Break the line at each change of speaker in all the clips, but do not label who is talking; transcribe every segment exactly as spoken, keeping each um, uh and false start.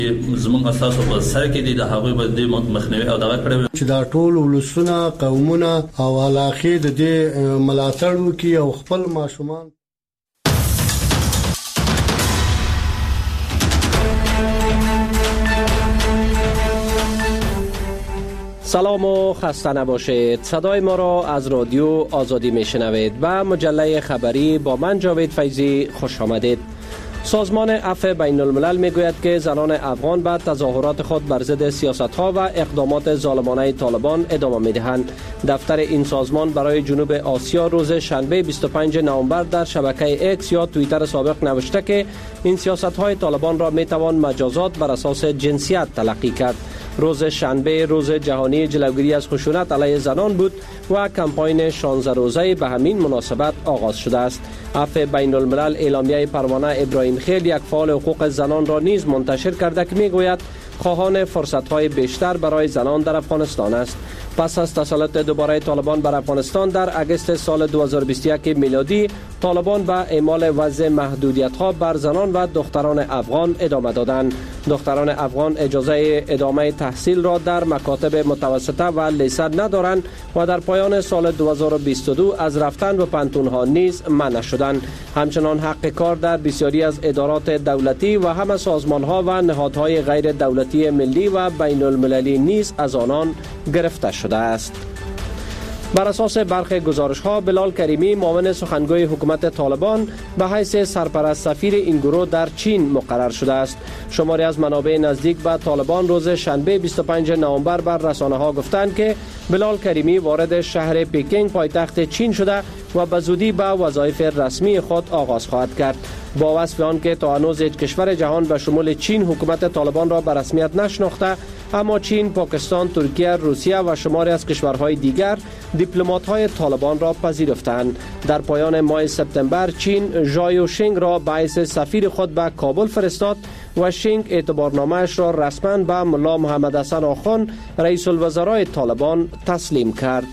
زمونږ اساسو په سر کې دي د هغوی به د مخنیوي او دغه کړو
چې دا ټول ولسونه قومونه او علاقې د دې ملاتړ وکړي او خپل ماشومان.
سلام و خسته نباشید. صدای ما را از رادیو آزادی میشنوید و مجله خبری با من جاوید فیضی خوش آمدید. سازمان عفو بین الملل میگوید که زنان افغان به تظاهرات خود بر ضد سیاست‌ها و اقدامات ظالمانه طالبان ادامه می‌دهند. دفتر این سازمان برای جنوب آسیا روز شنبه بیست و پنجم نوامبر در شبکه اکس یا توییتر سابق نوشته که این سیاست‌های طالبان را می‌توان مجازات بر اساس جنسیت تلقی کرد. روز شنبه روز جهانی جلوگیری از خشونت علیه زنان بود و کمپاین شانزده روزه به همین مناسبت آغاز شده است. عفو بین الملل اعلامیه پروانه ابراهیم خیل، یک فعال حقوق زنان، را نیز منتشر کرده که میگوید خواهان فرصت‌های بیشتر برای زنان در افغانستان است. پس از تسلط دوباره طالبان بر افغانستان در اگست سال دو هزار و بیست و یک میلادی، طالبان به اعمال وضع محدودیت‌ها بر زنان و دختران افغان ادامه دادند. دختران افغان اجازه ادامه تحصیل را در مکاتب متوسطه و لیسه ندارند و در پایان سال دو هزار و بیست و دو از رفتن به پانتون‌ها نیز منع شدند. همچنان حق کار در بسیاری از ادارات دولتی و همه سازمان‌ها و نهادهای غیر دولتی ملی و بین المللی نیز از آنان گرفته شده است. بر اساس برخی گزارش‌ها، بلال کریمی، معاون سخنگوی حکومت طالبان، به حیث سرپرست سفیر این گروه در چین مقرر شده است. شماری از منابع نزدیک به طالبان روز شنبه بیست و پنجم نوامبر بر رسانه‌ها گفتند که بلال کریمی وارد شهر پکینگ پایتخت چین شده و به زودی به وظایف رسمی خود آغاز خواهد کرد. با وصف آن که تا هنوز هیچ کشور جهان به شمول چین حکومت طالبان را به رسمیت نشناخته، اما چین، پاکستان، ترکیه، روسیه و شماری از کشورهای دیگر دیپلمات‌های طالبان را پذیرفتند. در پایان ماه سپتامبر چین ژایو شینگ را به حیث سفیر خود به کابل فرستاد و شینگ اعتبارنامه‌اش را رسما به ملا محمد حسن آخوند، رئیس الوزرای طالبان، تسلیم کرد.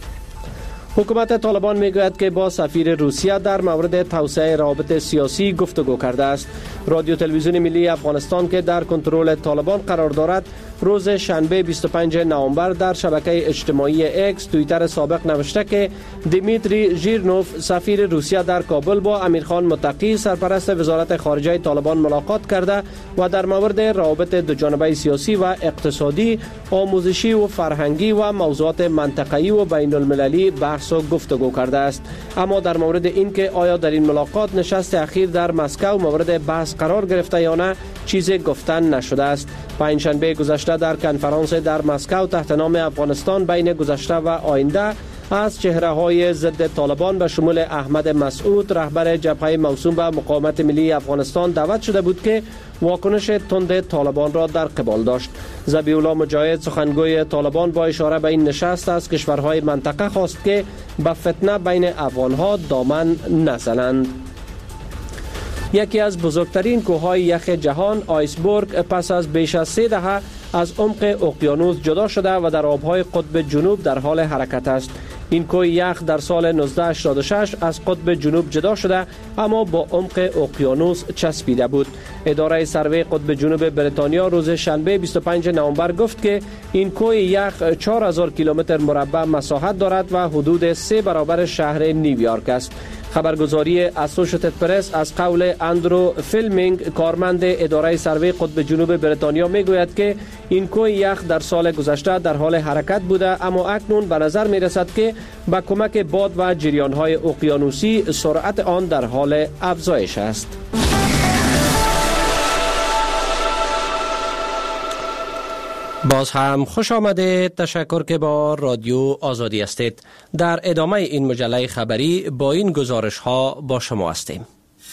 حکومت طالبان میگوید که با سفیر روسیه در مورد توسعه روابط سیاسی گفتگو کرده است. رادیو تلویزیون ملی افغانستان که در کنترل طالبان قرار دارد، روز شنبه بیست و پنجم نوامبر در شبکه اجتماعی اکس توییتر سابق نوشته که دیمیتری ژیرنوف، سفیر روسیه در کابل، با امیرخان متقی، سرپرست وزارت خارجه طالبان ملاقات کرده و در مورد روابط دوجانبه سیاسی و اقتصادی، آموزشی و فرهنگی و موضوعات منطقه‌ای و بین المللی بحث و گفتگو کرده است. اما در مورد اینکه آیا در این ملاقات نشست اخیر در مسکو مورد بحث قرار گرفته یا نه، چیزی گفتن نشده است. پنجشنبه گذشته در کنفرانس در مسکو تحت نام افغانستان بین گذشته و آینده از چهره‌های ضد طالبان به شمول احمد مسعود، رهبر جبهه موسوم به مقاومت ملی افغانستان، دعوت شده بود که واکنش تند طالبان را در قبال داشت. ذبیح الله مجاهد، سخنگوی طالبان، با اشاره به این نشست از کشورهای منطقه خواست که به فتنه بین افغانها دامن نزنند. یکی از بزرگترین کوههای یخ جهان، آیسبرگ، پس از بیش از سه دهه از عمق اقیانوس جدا شده و در آبهای قطب جنوب در حال حرکت است. این کوه یخ در سال نوزده هشتاد و شش از قطب جنوب جدا شده اما با عمق اقیانوس چسبیده بود. اداره سروی قطب جنوب بریتانیا روز شنبه بیست و پنجم نوامبر گفت که این کوه یخ چهار هزار کیلومتر مربع مساحت دارد و حدود سه برابر شهر نیویورک است. خبرگزاری اسوشیتد پرس از قول اندرو فیلمینگ، کارمند اداره سروی قطب جنوب بریتانیا، میگوید که این کوه یخ در سال گذشته در حال حرکت بوده اما اکنون به نظر می رسد که با کمک باد و جریان‌های اقیانوسی سرعت آن در حال افزایش است. باز هم خوش آمده. تشکر که با رادیو آزادی هستید. در ادامه این مجله خبری با این گزارش ها با شما هستیم.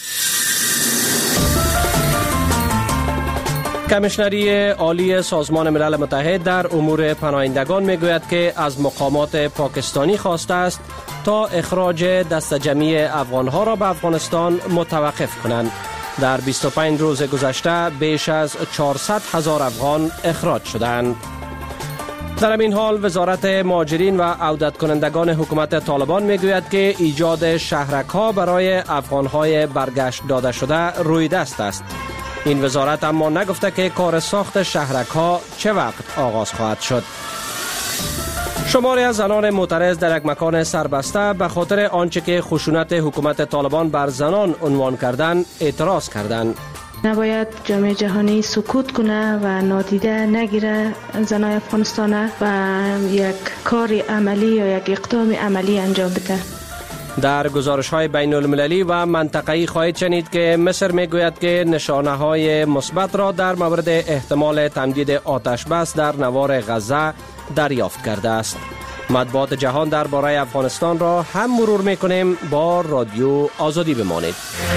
کمیشنری عالی سازمان ملل متحد در امور پناهندگان میگوید که از مقامات پاکستانی خواسته است تا اخراج دست جمعی افغانها را به افغانستان متوقف کنند. در بیست و پنج روز گذشته بیش از چهارصد هزار افغان اخراج شدند. در این حال وزارت مهاجرین و عودت کنندگان حکومت طالبان میگوید که ایجاد شهرک‌ها برای افغان‌های برگشت داده شده روی دست است. این وزارت اما نگفته که کار ساخت شهرک ها چه وقت آغاز خواهد شد. شماری از زنان معترض در یک مکان سربسته به خاطر آنچه که خشونت حکومت طالبان بر زنان عنوان کردن اعتراض کردند.
نباید جامعه جهانی سکوت کنه و نادیده نگیره زنای افغانستان و یک کار عملی یا یک اقدام عملی انجام بده.
در گزارش های بین المللی و منطقه‌ای خواهید شنید که مصر میگوید که نشانه های مثبت را در مورد احتمال تمدید آتش بس در نوار غزه دریافت کرده است. مطبوعات جهان درباره افغانستان را هم مرور میکنیم. با رادیو آزادی بمانید.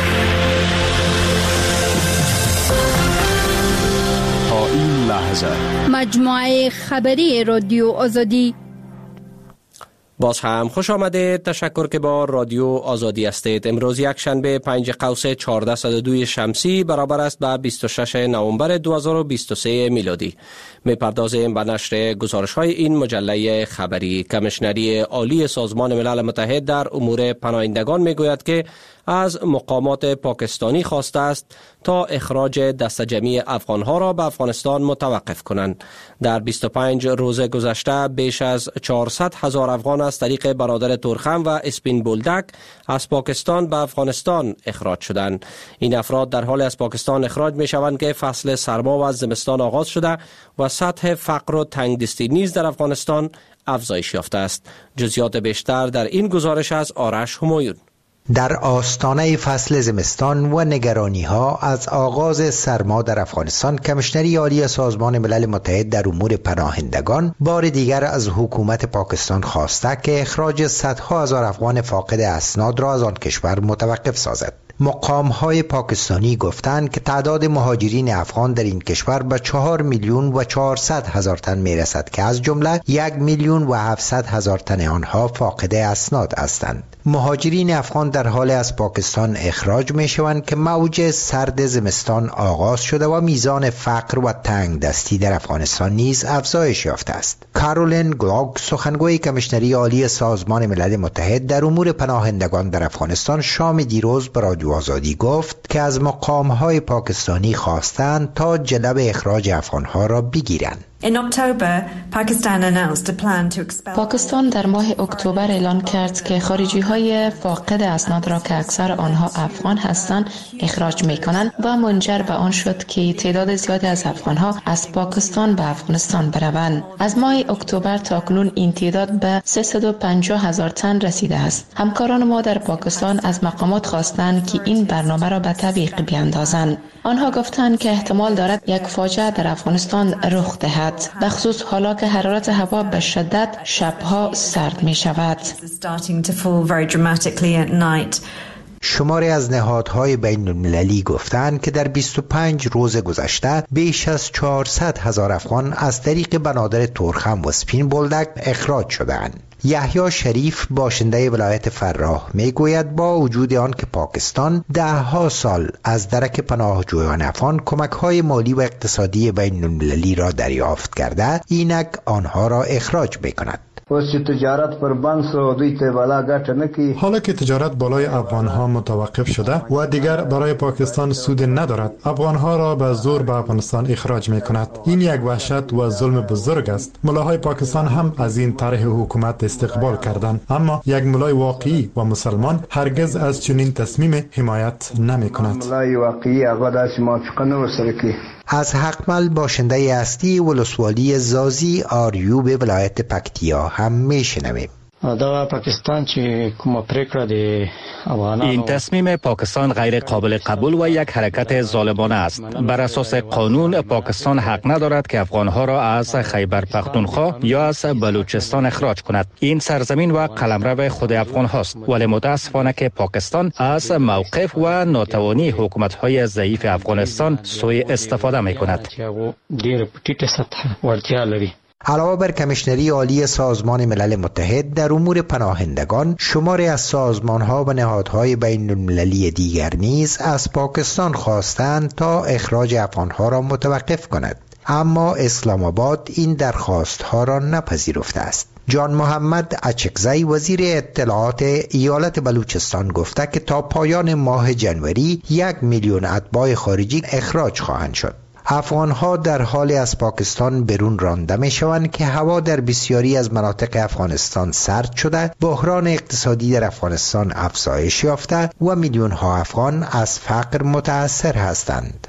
تا این لحظه
مجموعه خبری رادیو آزادی.
باز هم خوش آمدید. تشکر که با رادیو آزادی هستید. امروز یک شنبه پنج قوس چهارصد و دو شمسی برابر است به بیست و شش نوامبر دو هزار و بیست و سه میلادی. می پردازیم به نشر گزارش های این مجله خبری. کمیشنری عالی سازمان ملل متحد در امور پناهندگان می گوید که از مقامات پاکستانی خواسته است تا اخراج دسته جمعی افغانها را به افغانستان متوقف کنند. در بیست و پنج روز گذشته بیش از چهارصد هزار افغان از طریق برادر تورخم و اسپین بولدک از پاکستان به افغانستان اخراج شدند. این افراد در حال از پاکستان اخراج می شوند که فصل سرما و زمستان آغاز شده و سطح فقر و تنگدستی نیز در افغانستان افزایش یافته است. جزئیات بیشتر در این گزارش از آرش همایون.
در آستانه فصل زمستان و نگرانی ها از آغاز سرما در افغانستان، کمیشنری عالی سازمان ملل متحد در امور پناهندگان بار دیگر از حکومت پاکستان خواسته که اخراج صدها هزار افغان فاقد اسناد را از آن کشور متوقف سازد. مقام‌های پاکستانی گفتند که تعداد مهاجرین افغان در این کشور به چهار میلیون و چهارصد هزار تن میرسد که از جمله یک میلیون و هفتصد هزار تن آنها فاقد اسناد هستند. مهاجرین افغان در حال از پاکستان اخراج می شوند که موج سرد زمستان آغاز شده و میزان فقر و تنگ دستی در افغانستان نیز افزایش یافته است. کارولین گلاگ، سخنگوی کمیشنری عالی سازمان ملل متحد در امور پناهندگان در افغانستان، شام دیروز به رادیو آزادی گفت که از مقام‌های پاکستانی خواستند تا جلب اخراج افغان‌ها را بگیرند.
پاکستان در ماه اکتبر اعلان کرد که خارجی های فاقد اسناد را که اکثر آنها افغان هستند اخراج می کنند و منجر به آن شد که تعداد زیادی از افغان ها از پاکستان به افغانستان بروند. از ماه اکتبر تا کنون این تعداد به سیصد و پنجاه هزار تن رسیده است. همکاران ما در پاکستان از مقامات خواستند که این برنامه را به تطبیق بیاندازند. آنها گفتند که احتمال دارد یک فاجعه در افغانستان رخ دهد، بخصوص حالا که حرارت هوا به شدت شبها سرد می شود.
شماری از نهادهای بین المللی گفتند که در بیست و پنج روز گذشته بیش از چهارصد هزار افغان از طریق بنادر تورخم و اسپین بولدک اخراج شدند. یحیی شریف، باشنده ولایت فراه، میگوید با وجود آن که پاکستان ده ها سال از درک پناهجویان افغان کمک‌های مالی و اقتصادی بین المللی را دریافت کرده، اینک آنها را اخراج می‌کند.
تجارت پر بند شو، دوی ته بالا ګټه نه کی.
حالا که تجارت بالای افغانها متوقف شده و دیگر برای پاکستان سود ندارد، افغانها را به زور به افغانستان اخراج می کند. این یک وحشت و ظلم بزرگ است. ملاهای پاکستان هم از این طرح حکومت استقبال کردند، اما یک ملای واقعی و مسلمان هرگز از چنین تصمیم حمایت نمی کند.
ملای واقعی هغه داسې موافقه نه ورسره کوي.
از حقمل، باشنده اصلی ولسوالی زازی آریوب ولایت پکتیا هم میشنویم.
دا پاکستان چې کومه پریکړه دی افغانانو،
این تصمیم پاکستان غیر قابل قبول و یک حرکت ظالمانه است. بر اساس قانون پاکستان حق ندارد که افغانها را از خیبر پختونخوا یا از بلوچستان اخراج کند. این سرزمین و قلمرو خود افغان هاست، ولی متاسفانه که پاکستان از موقف و ناتوانی حکومت‌های ضعیف افغانستان سوء استفاده می‌کند.
ډېر پټیټه سطح ورتیا لري.
علاوه بر کمیشنری عالی سازمان ملل متحد در امور پناهندگان، شماری از سازمان‌ها و نهادهای بین المللی دیگر نیز از پاکستان خواستند تا اخراج افغان‌ها را متوقف کند، اما اسلام آباد این درخواست‌ها را نپذیرفته است. جان محمد اچکزی وزیر اطلاعات ایالت بلوچستان گفته که تا پایان ماه جنوری یک میلیون اتباع خارجی اخراج خواهند شد. افغان‌ها در حال از پاکستان برون رانده می‌شوند که هوا در بسیاری از مناطق افغانستان سرد شده، بحران اقتصادی در افغانستان افزایش یافته و میلیون‌ها افغان از فقر متأثر هستند.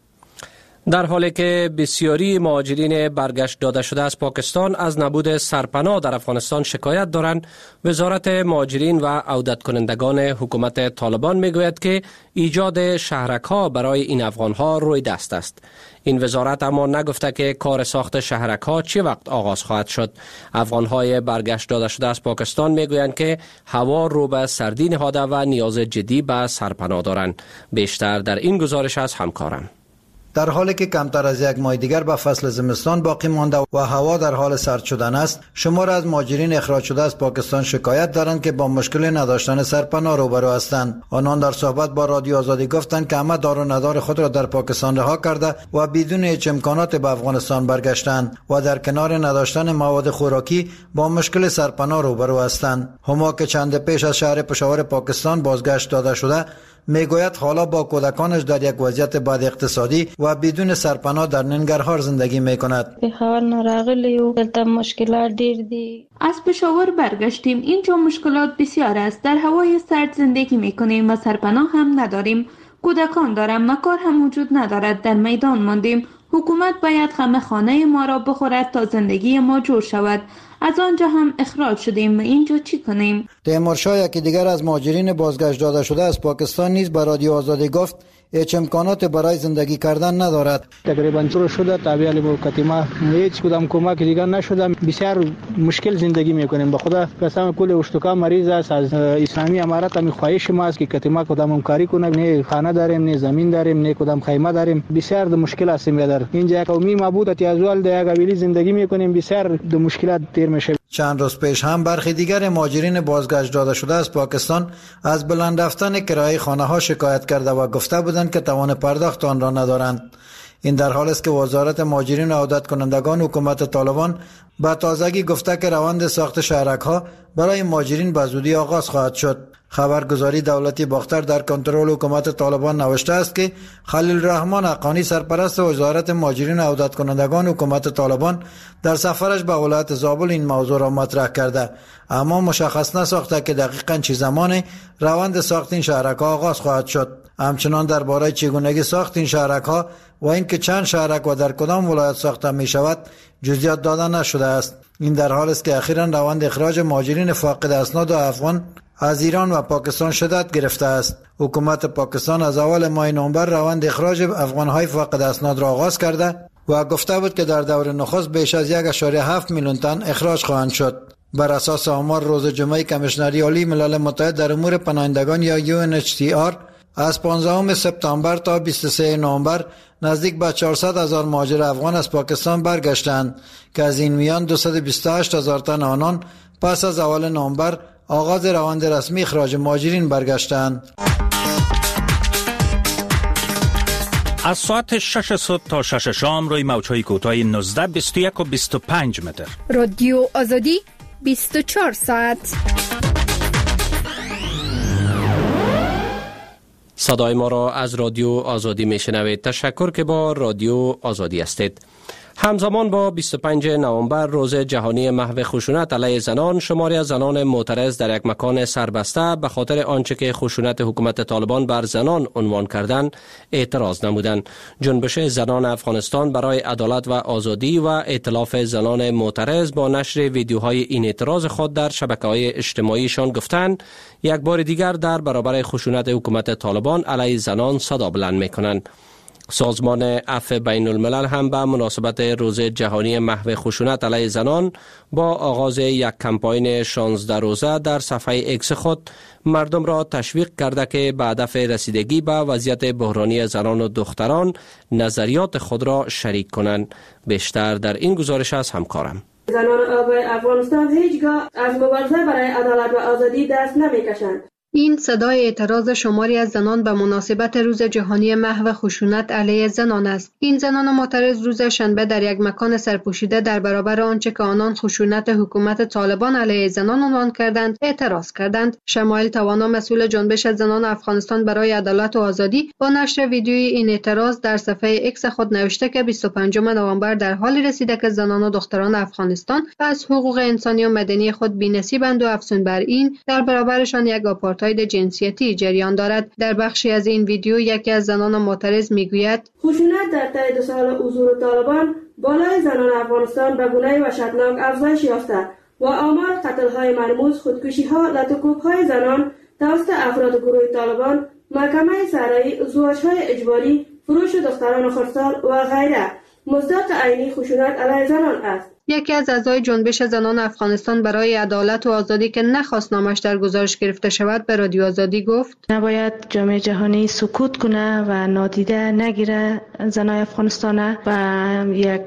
در حالی که بسیاری مهاجرین برگشت داده شده از پاکستان از نبود سرپناه در افغانستان شکایت دارند، وزارت مهاجرین و عودت کنندگان حکومت طالبان میگوید که ایجاد شهرک‌ها برای این افغان‌ها روی دست است. این وزارت اما نگفته که کار ساخت شهرک‌ها چه وقت آغاز خواهد شد. افغان‌های برگشت داده شده از پاکستان میگویند که هوا رو به سردی نهاده و نیاز جدی به سرپناه دارند. بیشتر در این گزارش از همکارم.
در حالی که کمتر از یک ماه دیگر به فصل زمستان باقی مانده و هوا در حال سرد شدن است، شمار از مهاجرین اخراج شده از پاکستان شکایت دارند که با مشکل نداشتن سرپناه روبرو هستند. آنان در صحبت با رادیو آزادی گفتند که همه دار و ندار خود را در پاکستان رها کرده و بدون هیچ امکانات به افغانستان برگشتند و در کنار نداشتن مواد خوراکی با مشکل سرپناه روبرو هستند. هما که چند پیش از شهر پشاور پاکستان بازگشت داده شده، میگوید حالا با کودکانش در یک وضعیت بد اقتصادی و بدون سرپناه در ننگرهار زندگی میکند.
به خبر نراغلی و دلتا مشکلات دیر دی.
از پشاور برگشتیم. اینجا مشکلات بسیار است. در هوای سرد زندگی میکنیم و سرپناه هم نداریم. کودکان دارم، مکار هم وجود ندارد. در میدان ماندیم. حکومت باید همه خانه ما را بخورد تا زندگی ما جور شود. از آنجا هم اخراج شدیم و اینجا چی کنیم؟
تیمور شاه یکی دیگر از مهاجرین بازگشت داده شده از پاکستان نیز به رادیو آزادی گفت هیچ امکانات برای زندگی کردن ندارد.
تقریبا چور شده تابع علی کتیما هیچ کدام کمک دیگر نشده. بسیار مشکل زندگی میکنیم. به خدا قسم کل اشتکا مریض است. از اسلامی امارات هم خواهش ما است که کتیما کدام همکاری کنه. نه خانه داریم، نه زمین داریم، نه کدام خیمه داریم. بسیار مشکل است. در اینجا قومی معبود اتیازوال در یک قبیله زندگی میکنیم. بسیار د مشکلات دیر میشه.
چند روز پیش هم برخی دیگر مهاجرین بازگشت داده شده از پاکستان از بلند رفتن کرایه خانه ها شکایت کرده و گفته بودند که توان پرداخت آن را ندارند. این در حالی است که وزارت مهاجرین و عودت کنندگان حکومت طالبان با تازگی گفته که روند ساخت شهرک‌ها برای مهاجرین به زودی آغاز خواهد شد. خبرگزاری دولتی باختر در کنترل حکومت طالبان نوشته است که خلیل رحمان حقانی سرپرست وزارت مهاجرین و عودت کنندگان حکومت طالبان در سفرش به ولایت زابل این موضوع را مطرح کرده، اما مشخص نساخته که دقیقاً چه زمانی روند ساخت این شهرک‌ها آغاز خواهد شد. همچنان درباره چگونگی ساخت این شهرک‌ها و اینکه چند شهرک و در کدام ولایت ساخته می شود جزئیات داده نشده است. این در حالی است که اخیراً روند اخراج مهاجرین فاقد اسناد و افغان از ایران و پاکستان شدت گرفته است. حکومت پاکستان از اول ماه نوامبر روند اخراج افغان‌های فاقد اسناد را آغاز کرده و گفته بود که در دور نخست بیش از یک و هفت میلیون تن اخراج خواهند شد. بر اساس آمار روز جمعه کمیشنری عالی ملل متحد در امور پناهندگان یا یو ان اچ سی آر از پانزدهم سپتامبر تا بیست و سوم نوامبر نزدیک به چهارصد هزار مهاجر افغان از پاکستان برگشتند که از این میان دویست و بیست و هشت هزار تن آنان پس از اول نوامبر آغاز روند رسمی اخراج مهاجرین برگشتند.
از ساعت شش صبح تا شش شام روی موج‌های کوتاه نوزده، بیست و یک و بیست و پنج متر.
رادیو آزادی بیست و چهار ساعت.
صدای ما را از رادیو آزادی میشنوید. تشکر که با رادیو آزادی هستید. همزمان با بیست و پنجم نوامبر روز جهانی محو خشونت علیه زنان، شماری از زنان معترض در یک مکان سربسته به خاطر آنچه که خشونت حکومت طالبان بر زنان عنوان کردن اعتراض نمودند. جنبش زنان افغانستان برای عدالت و آزادی و ائتلاف زنان معترض با نشر ویدیوهای این اعتراض خود در شبکه‌های اجتماعیشان گفتند یک بار دیگر در برابر خشونت حکومت طالبان علیه زنان صدا بلند می‌کنند. سازمان عفو بین الملل هم به مناسبت روز جهانی محو خشونت علیه زنان با آغاز یک کمپاین شانزده روزه در صفحه ایکس خود مردم را تشویق کرده که به هدف رسیدگی به وضعیت بحرانی زنان و دختران نظریات خود را شریک کنند. بیشتر در این گزارش از همکارم.
زنان افغانستان هیچگاه از مبارزه برای عدالت و آزادی دست نمی‌کشند.
این صدای اعتراض شماری از زنان به مناسبت روز جهانی محو خشونت علیه زنان است. این زنان معترض روز شنبه در یک مکان سرپوشیده در برابر آنچه که آنان خشونت حکومت طالبان علیه زنان عنوان کردند اعتراض کردند. شمایل توانا مسئول جنبش زنان افغانستان برای عدالت و آزادی با نشر ویدیوی این اعتراض در صفحه ایکس خود نوشته که بیست و پنجم نوامبر در حالی رسیده که زنان و دختران افغانستان از حقوق انسانی و مدنی خود بی‌نصیبند و افزون بر این در برابرشان یک آپارتاید جنسیتی جریان دارد. در بخشی از این ویدیو یکی از زنان معترض میگوید
خشونت در طی دو سال حضور طالبان بالای زنان افغانستان به گونه وحشتناک افزایش یافته و آمار قتل‌های مرموز، خودکشی‌ها، لطوکوب‌های زنان توسط افراد گروه طالبان، محکمه صحرایی، ازدواج‌های اجباری، فروش دختران خردسال و غیره مصداق عینی خشونت علیه زنان است.
یکی از اعضای جنبش زنان افغانستان برای عدالت و آزادی که نخواست نامش در گزارش گرفته شود به رادیو آزادی گفت
نباید جامعه جهانی سکوت کنه و نادیده نگیره زنای افغانستان و یک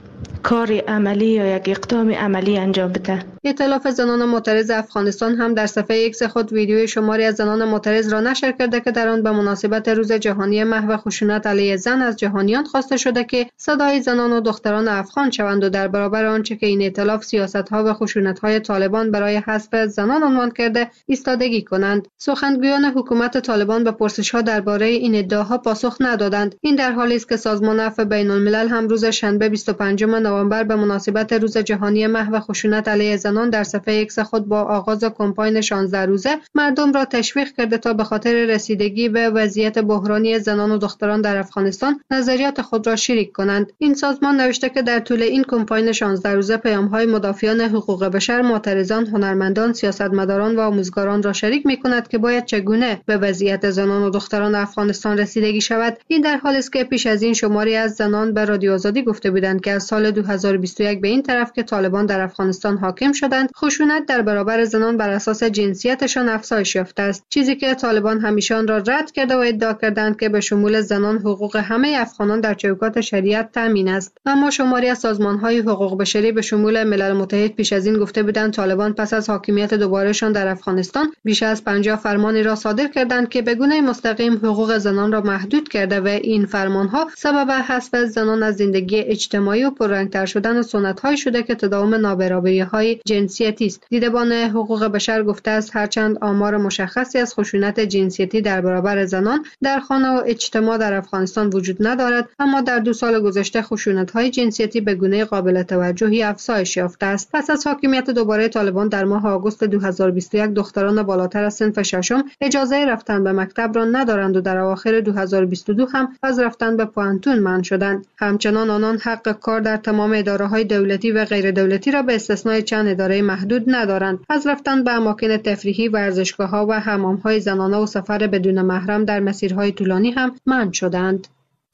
کار عملی یا یک اقدام عملی انجام بده.
ائتلاف زنان معترض افغانستان هم در صفحه ایکس خود ویدیوی شماری از زنان معترض را نشر کرده که در آن به مناسبت روز جهانی محو خشونت علیه زن از جهانیان خواسته شده که صدای زنان و دختران افغان شوند و در برابر آنچه که این ائتلاف سیاست‌ها و خشونت‌های طالبان برای حذف زنان عنوان کرده ایستادگی کنند. سخنگویان حکومت طالبان به پرسش‌ها درباره این ادعاها پاسخ ندادند. این در حالی است که سازمان عفو بین الملل هم روز شنبه بیست و پنجم نوامبر به مناسبت روز جهانی محو خشونت علیه زنان در صفحه ایکس خود با آغاز کمپاین شانزده روزه مردم را تشویق کرده تا به خاطر رسیدگی به وضعیت بحرانی زنان و دختران در افغانستان نظریات خود را شریک کنند. این سازمان نوشته که در طول این کمپاین شانزده روزه پیام‌های مدافعان حقوق بشر، معترضان، هنرمندان، سیاستمداران و آموزگاران را شریک می‌کند که باید چگونه به وضعیت زنان و دختران افغانستان رسیدگی شود. این در حالی است که پیش از این شماری از زنان به رادیو آزادی گفته بودند که از سال دو هزار و بیست و یک به این طرف که طالبان در افغانستان حاکم شدند، خشونت در برابر زنان بر اساس جنسیتشان افزایش یافته است، چیزی که طالبان همیشه آن را رد کرده و ادعا کردند که به شمول زنان حقوق همه افغانان در چوکات شریعت تامین است. اما شماری از سازمان‌های حقوق بشری به شمول ملل متحد پیش از این گفته بودند طالبان پس از حاکمیت دوبارهشان در افغانستان بیش از پنجاه فرمانی را صادر کردند که به گونه مستقیم حقوق زنان را محدود کرده و این فرمان‌ها سبب حذف زنان از زندگی اجتماعی و پررنگ‌تر شدن سنت‌های شده که تداوم نابرابری‌های جنسیتی است. دیدبان حقوق بشر گفته است هرچند آمار مشخصی از خشونت جنسیتی در برابر زنان در خانه و اجتماع در افغانستان وجود ندارد، اما در دو سال گذشته خشونت‌های جنسیتی به گونه قابل توجهی افزایش یافته است. پس از حاکمیت دوباره طالبان در ماه آگوست دو هزار و بیست و یک دختران بالاتر از صنف ششم اجازه رفتن به مکتب را ندارند و در اواخر دو هزار و بیست و دو هم از رفتن به پوانتون منع شدند. همچنان آنان حق کار در تمام اداره‌های دولتی و غیر دولتی را به استثنای چند اداره محدود ندارند. از رفتن به اماکن تفریحی، ورزشگاه‌ها و حمام‌های زنانه و سفر بدون محرم در مسیرهای طولانی هم منع شدند.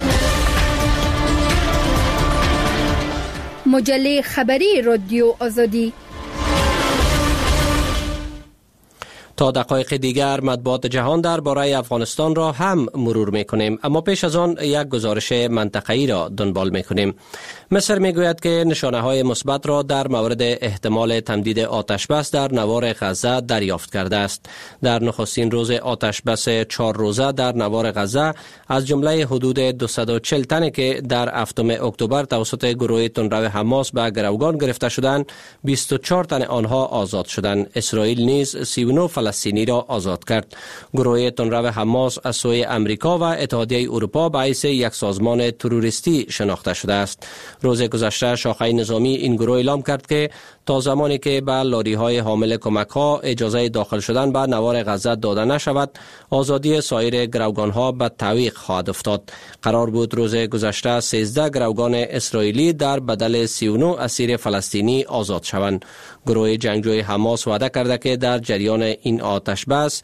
مجله خبری رادیو آزادی.
تا دقایق دیگر مطبوعات جهان درباره افغانستان را هم مرور می‌کنیم، اما پیش از آن یک گزارش منطقه‌ای را دنبال می‌کنیم. مصر می‌گوید که نشانه‌های مثبت را در مورد احتمال تمدید آتش بس در نوار غزه دریافت کرده است. در نخستین روز آتش بس چهار روزه در نوار غزه از جمله حدود دویست و چهل تنی که در هفتم اکتبر توسط گروه تندرو حماس به گروگان گرفته شدند، بیست و چهار تن آنها آزاد شدند. اسرائیل نیز سی و نه فلسطینی را آزاد کرد. گروه تندرو حماس از سوی امریکا و اتحادیه اروپا به حیث یک سازمان تروریستی شناخته شده است. روز گذشته شاخه نظامی این گروه اعلام کرد که تا زمانی که به لاری‌های حامل کمک‌ها اجازه داخل شدن به نوار غزه داده نشود، آزادی سایر گروگان‌ها به تعویق خواهد افتاد. قرار بود روز گذشته سیزده گروگان اسرائیلی در بدل سی و نه اسیر فلسطینی آزاد شوند. گروه جنگجوی حماس وعده کرده که در جریان این این آتش بس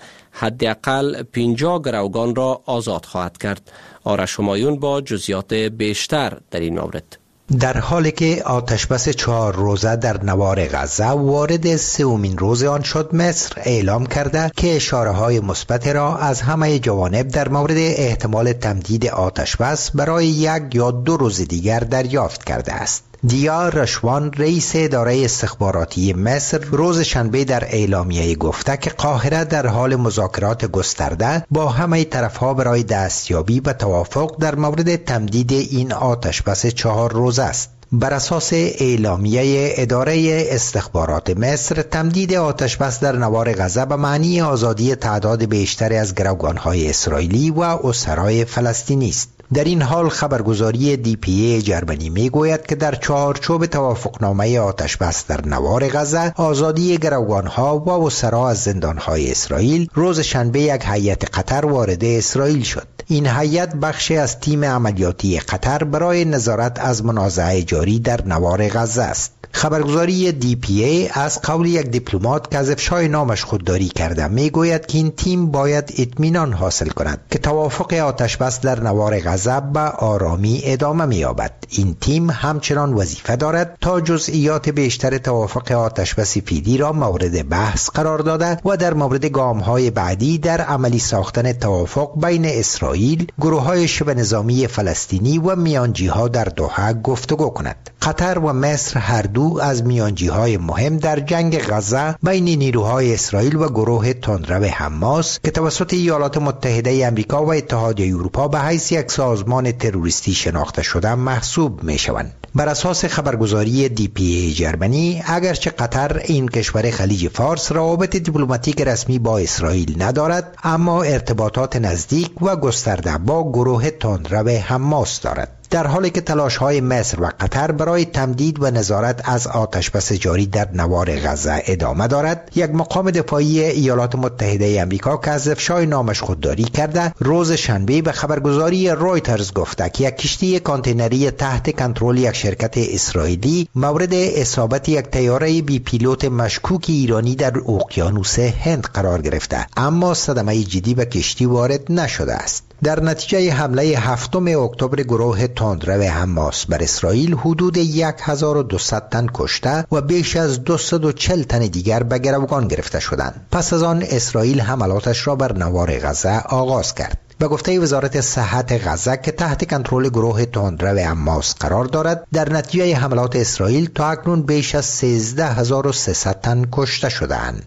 حداقل پنجاه گروگان را آزاد خواهد کرد. آرش همایون با جزئیات بیشتر در این مورد.
در حالی که آتشبس چهار روزه در نوار غزه وارد سومین روز آن شد، مصر اعلام کرده که اشاره‌های مثبت را از همه جوانب در مورد احتمال تمدید آتشبس برای یک یا دو روز دیگر دریافت کرده است. دیا رشوان رئیس اداره استخباراتی مصر روز شنبه در اعلامیه گفته که قاهره در حال مذاکرات گسترده با همه طرفها برای دستیابی به توافق در مورد تمدید این آتشبس چهار روزه است. بر اساس اعلامیه اداره استخبارات مصر، تمدید آتشبس در نوار غزه به معنی آزادی تعداد بیشتری از گروگان‌های اسرائیلی و اسرای فلسطینی است. در این حال خبرگزاری دی پی ای جرمنی می گوید که در چارچوب توافقنامه آتشبس در نوار غزه، آزادی گروگان‌ها و اسرا از زندان‌های اسرائیل، روز شنبه یک هیئت قطر وارد اسرائیل شد. این هیئت بخشی از تیم عملیاتی قطر برای نظارت از منازعه جاری در نوار غزه است. خبرگزاری دی پی ای از قول یک دیپلمات که از افشای نامش خودداری کرده می گوید که این تیم باید اطمینان حاصل کند که توافق آتشبس در نوار غزه به آرامی ادامه می یابد. این تیم همچنان وظیفه دارد تا جزئیات بیشتر توافق آتشبس فعلی را مورد بحث قرار داده و در مورد گام‌های بعدی در عملی ساختن توافق بین اسرائیل، گروه‌های شبه نظامی فلسطینی و میانجی‌ها در دوحه گفتگو کند. قطر و مصر هر دو از میانجی‌های مهم در جنگ غزه بین نیروهای اسرائیل و گروه تندرو حماس که توسط ایالات متحده آمریکا و اتحادیه اروپا به حیث یک سازمان تروریستی شناخته شده محسوب می‌شوند. بر اساس خبرگزاری دی پی ای جرمنی، اگرچه قطر این کشور خلیج فارس روابط دیپلماتیک رسمی با اسرائیل ندارد، اما ارتباطات نزدیک و گسترده با گروه تندرو حماس دارد. در حالی که تلاش‌های مصر و قطر برای تمدید و نظارت از آتشبس جاری در نوار غزه ادامه دارد، یک مقام دفاعی ایالات متحده آمریکا که از افشای نامش خودداری کرده، روز شنبه به خبرگزاری رویترز گفته که یک کشتی کانتینری تحت کنترل یک شرکت اسرائیلی مورد اصابت یک طیاره بی پیلوت مشکوک ایرانی در اقیانوس هند قرار گرفته، اما صدمه جدی به کشتی وارد نشده است. در نتیجه حمله هفتم اکتبر گروه تندرو حماس بر اسرائیل، حدود هزار و دویست تن کشته و بیش از دویست و چهل تن دیگر به گروگان گرفته شدند. پس از آن اسرائیل حملاتش را بر نوار غزه آغاز کرد. به گفته وزارت صحت غزه که تحت کنترل گروه تندرو حماس قرار دارد، در نتیجه حملات اسرائیل تا اکنون بیش از سیزده هزار و سیصد تن کشته شدند.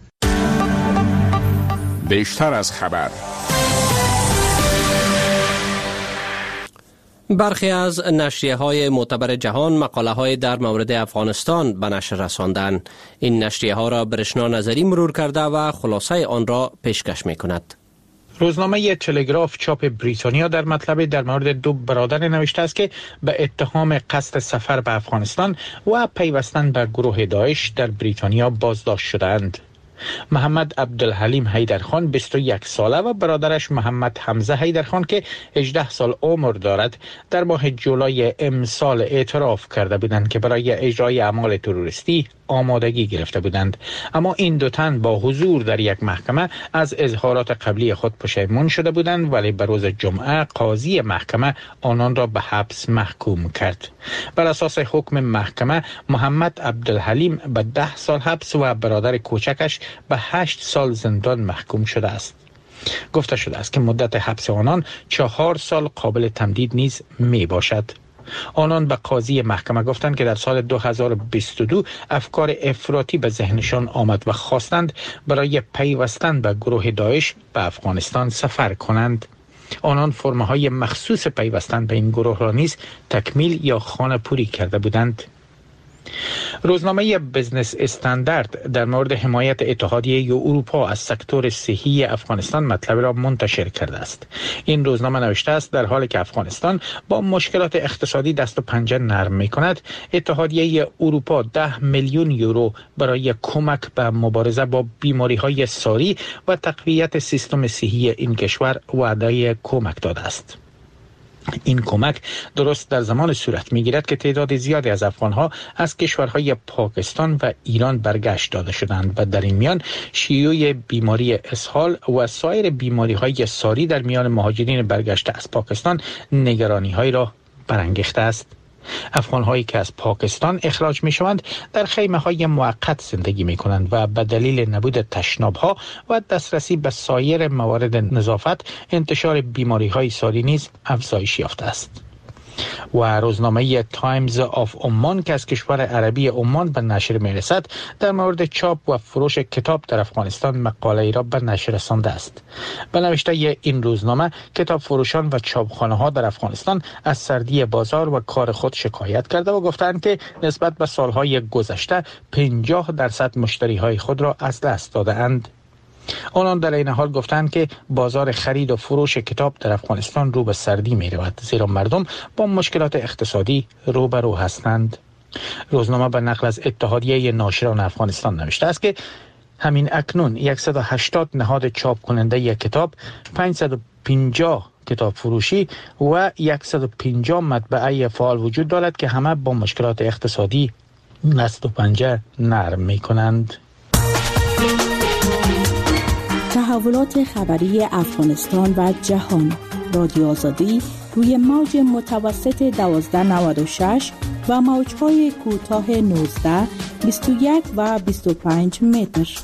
بیشتر از خبر.
برخی از نشریه های معتبر جهان مقاله های در مورد افغانستان به نشر رساندند. این نشریه ها را برشنا نظری مرور کرده و خلاصه آن را پیشکش می کند.
روزنامه تلگراف چاپ بریتانیا در مطلب در مورد دو برادر نوشته است که به اتهام قصد سفر به افغانستان و پیوستن به گروه داعش در بریتانیا بازداشت شدند. محمد عبدالحلیم حیدرخان بیست و یک ساله و برادرش محمد حمزه حیدرخان که هجده سال عمر دارد، در ماه جولای امسال اعتراف کرده بودند که برای اجرای اعمال تروریستی آمادگی گرفته بودند، اما این دو تن با حضور در یک محکمه از اظهارات قبلی خود پشیمان شده بودند، ولی به روز جمعه قاضی محکمه آنان را به حبس محکوم کرد. بر اساس حکم محکمه، محمد عبدالحلیم به ده سال حبس و برادر کوچکش به هشت سال زندان محکوم شده است. گفته شده است که مدت حبس آنان چهار سال قابل تمدید نیز می باشد. آنان به قاضی محکمه گفتند که در سال دو هزار و بیست و دو افکار افراطی به ذهنشان آمد و خواستند برای پیوستن به گروه داعش به افغانستان سفر کنند. آنان فرم‌های مخصوص پیوستن به این گروه را نیز تکمیل یا خانه پوری کرده بودند. روزنامه بزنس استاندارد در مورد حمایت اتحادیه اروپا از سکتور صحی افغانستان مطلب را منتشر کرده است. این روزنامه نوشته است در حالی که افغانستان با مشکلات اقتصادی دست و پنجه نرم می کند، اتحادیه اروپا ده میلیون یورو برای کمک به مبارزه با بیماری های ساری و تقویت سیستم صحی این کشور وعده کمک داده است. این کمک درست در زمان صورت می‌گیرد که تعداد زیادی از افغان‌ها از کشورهای پاکستان و ایران برگشت داده شدند و در این میان شیوع بیماری اسهال و سایر بیماری‌های ساری در میان مهاجرین برگشته از پاکستان نگرانی‌هایی را برانگیخته است. افغان‌هایی که از پاکستان اخراج می‌شوند در خیمه‌های موقت زندگی می‌کنند و به دلیل نبود تشناب‌ها و دسترسی به سایر موارد نظافت انتشار بیماری‌های ساری نیز افزایش یافته است. و روزنامه تایمز آف عمان که از کشور عربی عمان به نشر می‌رسد در مورد چاپ و فروش کتاب در افغانستان مقاله ای را به نشر رسانده است. به نوشته این روزنامه کتاب فروشان و چاپخانه‌ها در افغانستان از سردی بازار و کار خود شکایت کرده و گفتند که نسبت به سالهای گذشته پنجاه درصد مشتری‌های خود را از دست داده‌اند. آنان در این حال گفتند که بازار خرید و فروش کتاب در افغانستان رو به سردی می رود زیرا مردم با مشکلات اقتصادی روبرو هستند. روزنامه به نقل از اتحادیه ناشران افغانستان نوشته است که همین اکنون صد و هشتاد نهاد چاپ کننده یک کتاب، پانصد و پنجاه کتاب فروشی و صد و پنجاه مطبعه فعال وجود دارد که همه با مشکلات اقتصادی دست و پنجه نرم می کنند.
تحولات خبری افغانستان و جهان. رادیو آزادی روی موج متوسط دوازده نود و شش و موج‌های کوتاه نوزده، بیست و یک و بیست و پنج متر.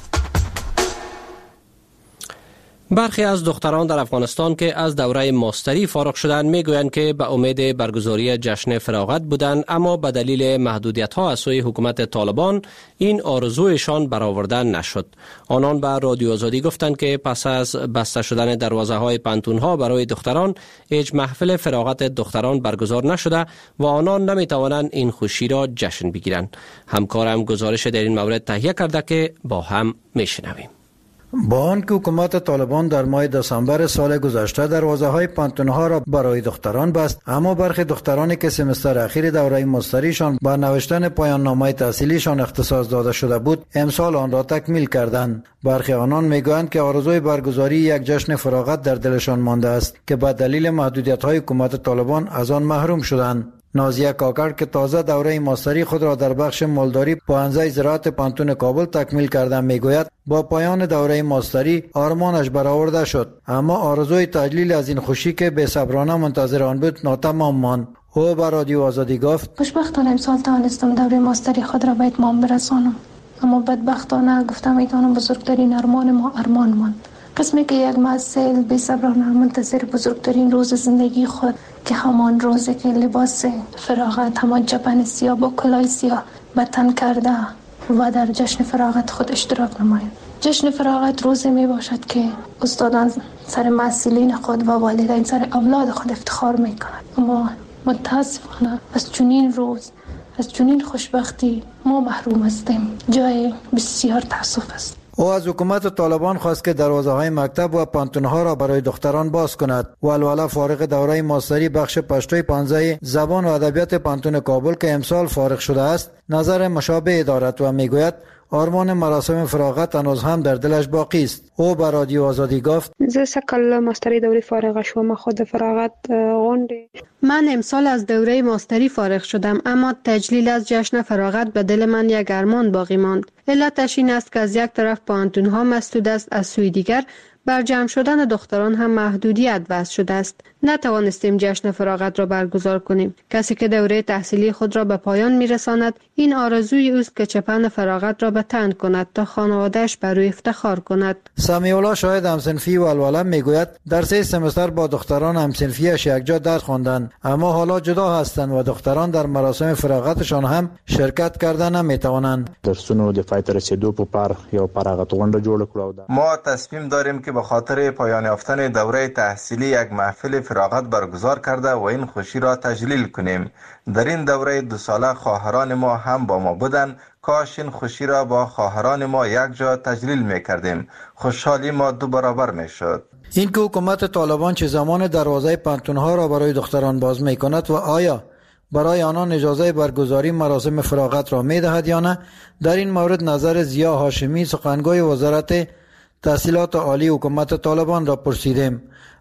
برخی از دختران در افغانستان که از دوره ماستری فارغ شدند میگویند که به امید برگزاری جشن فراغت بودند، اما به دلیل محدودیت‌ها از سوی حکومت طالبان این آرزویشان برآورده نشد. آنان به رادیو آزادی گفتند که پس از بسته شدن دروازه‌های پانتون‌ها برای دختران هیچ محفل فراغت دختران برگزار نشده و آنان نمی‌توانند این خوشی را جشن بگیرند. همکارم گزارش در این مورد تهیه کرده که با هم میشنویم.
با آنکه حکومت طالبان در ماه دسامبر سال گذشته دروازه‌های پانتون‌ها را برای دختران بست، اما برخی دخترانی که سمستر اخیر دوره ماستریشان با نوشتن پایان نامه تحصیلیشان اختصاص داده شده بود، امسال آن را تکمیل کردند. برخی آنان میگویند که آرزوی برگزاری یک جشن فراغت در دلشان مانده است که به دلیل محدودیت‌های حکومت طالبان از آن محروم شدند. نازیه کاکر که تازه دوره ماستری خود را در بخش مالداری پوهنځی زراعت پانتون کابل تکمیل کرده میگوید با پایان دوره ماستری آرمانش برآورده شد، اما آرزوی تجلیل از این خوشی که بی‌صبرانه منتظر آن بود ناتمام ماند. او به رادیو آزادی گفت:
خوشبختانه امسال توانستم دوره ماستری خود را به اتمام برسانم، اما بدبختانه گفتم میتونم بزرگترین ارمان ما ارمان ماند. قسمی که یک محصل بی‌صبرانه منتظر بزرگترین روز زندگی خود که همان روزی که لباس فراغت، همان چپن سیاه با کلاه سیاه به تن کرده و در جشن فراغت خود اشتراک نماید. جشن فراغت روزی می باشد که استادان سر محصلین خود و والدین سر اولاد خود افتخار می کند، اما متاسفانه از چنین روز، از چنین خوشبختی ما محروم هستیم. جای بسیار تأسف است.
او از حکومت طالبان خواست که دروازه‌های مکتب و پانتون‌ها را برای دختران باز کند. ولولا فارغ دوره ماستری بخش پشتوی پانزه زبان و ادبیات پانتون کابل که امسال فارغ شده است نظر مشابه دارد و میگوید آرمان مراسم فراغت هنوز هم در دلش باقی است. او به رادیو آزادی گفت:
زه سکل ماستری دوره فارغ شوم، خود فراغت غونډه.
من امسال از دوره ماستری فارغ شدم، اما تجلیل از جشن فراغت به دل من یک ارمان باقی ماند. علتش این است که از یک طرف پانتون ها مسدود است، از سوی دیگر بر جمع شدن دختران هم محدودیت وضع شده است. نتوانستیم جشن فراغت را برگزار کنیم. کسی که دوره تحصیلی خود را به پایان میرساند این آرزوی اوست که چپن فراغت را به تن کند تا خانواده‌اش بر او افتخار کند.
سمیع الله شاهد همسنفی و الولا میگوید در سه سمستر با دختران همسنفیش یکجا درس خواندند، اما حالا جدا هستند و دختران در مراسم فراغتشان هم شرکت کرده نمیتوانند.
درسونو د پای ته رسیدو په پار یو فراغت غونډه جوړ کړو.
ما تصمیم داریم که به خاطر پایان یافتن دوره تحصیلی یک محفل فراغت برگزار کرده و این خوشی را تجلیل کنیم. در این دوره دو ساله خواهران ما هم با ما بودند. کاش این خوشی را با خواهران ما یک جا تجلیل میکردیم. خوشحالی ما دو برابر میشد.
این که حکومت طالبان چه زمان دروازه پانتون‌ها را برای دختران باز میکند و آیا برای آنان اجازه برگزاری مراسم فراغت را میدهد یا نه، در این مورد نظر ضیا هاشمی سخنگوی وزارت تحصیلات عالی حکومت طالبان را پرسیدیم.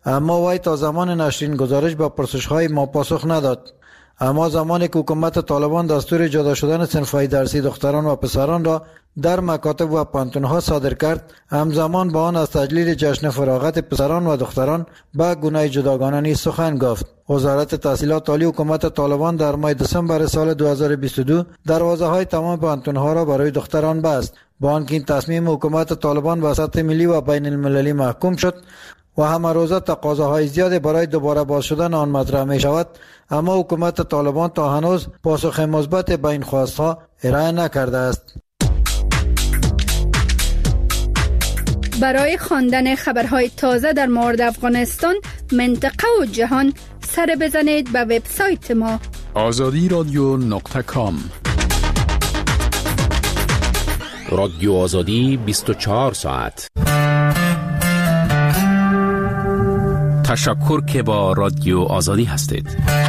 اما وی تا زمان نشرین گزارش به پرسش‌های ما پاسخ نداد. اما زمانی که حکومت طالبان دستور جدا شدن صنف‌های درسی دختران و پسران را در مکاتب و پانتون‌ها صادر کرد، همزمان با آن از تجلیل جشن فراغت پسران و دختران به گونه جداگانه نیز سخن گفت. وزارت تحصیلات عالی حکومت طالبان در ماه دسامبر سال دو هزار و بیست و دو دروازه‌های تمام پانتون‌ها را برای دختران بست. با آنکه این تصمیم حکومت طالبان به سطح ملی و بین المللی محکوم شد و همه روزه تقاضاهای زیادی برای دوباره باز شدن آن مطرح می شود، اما حکومت طالبان تا هنوز پاسخ مثبت به این خواستها ارائه نکرده است.
برای خواندن خبرهای تازه در مورد افغانستان، منطقه و جهان، سر بزنید به وبسایت ما
آزادی رادیو نقطه کام.
رادیو آزادی بیست و چهار ساعت. تشکر که با رادیو آزادی هستید.